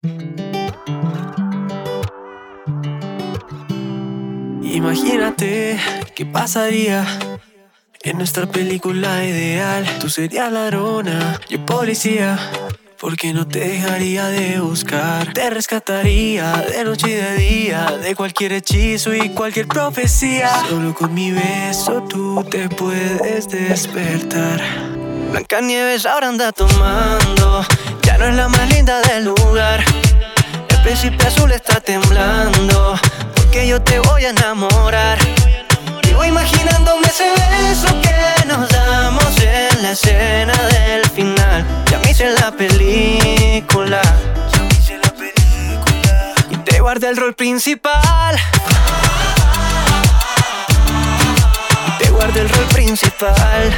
Imagínate qué pasaría en nuestra película ideal. Tú serías ladrona, yo policía, porque no te dejaría de buscar. Te rescataría de noche y de día, de cualquier hechizo y cualquier profecía. Solo con mi beso tú te puedes despertar. Blancanieves ahora anda tomando, ya no es la más linda del lugar. El príncipe azul está temblando, porque yo te voy a enamorar. Vivo imaginándome ese beso que nos damos en la escena del final. Ya me hice la película, y te guardé el rol principal. Y te guardé el rol principal.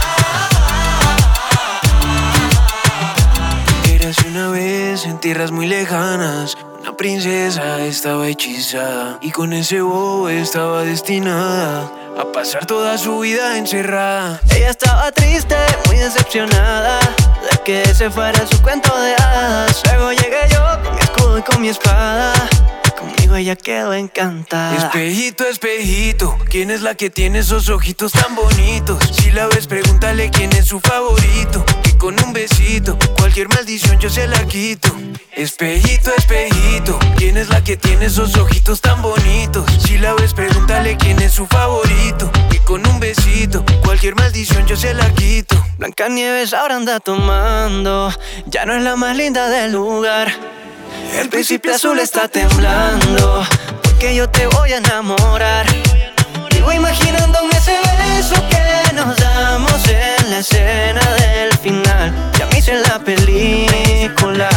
Érase una vez en tierras muy lejanas, una princesa estaba hechizada, y con ese bobo estaba destinada a pasar toda su vida encerrada. Ella estaba triste, muy decepcionada de que ese fuera su cuento de hadas. Luego llegué yo con mi escudo y con mi espada. Conmigo ella quedó encantada. Espejito, espejito, ¿quién es la que tiene esos ojitos tan bonitos? Si la ves, pregúntale quién es su favorito, que con un besito cualquier maldición yo se la quito. Espejito, espejito, ¿quién es la que tiene esos ojitos tan bonitos? Si la ves, pregúntale quién es su favorito, que con un besito cualquier maldición yo se la quito. Blancanieves ahora anda tomando, ya no es la más linda del lugar. El príncipe azul está temblando, porque yo te voy a enamorar. Vivo imaginándome ese beso que nos damos en la escena del final. Ya me hice la película,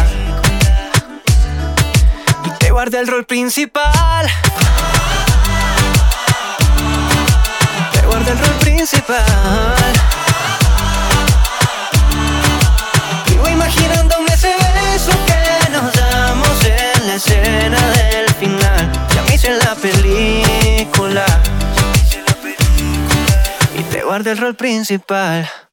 y te guardé el rol principal. Te guardé el rol principal. Vivo imaginándome ese beso que nos damos en la escena del final. Ya me hice la película, y te guardé el rol principal.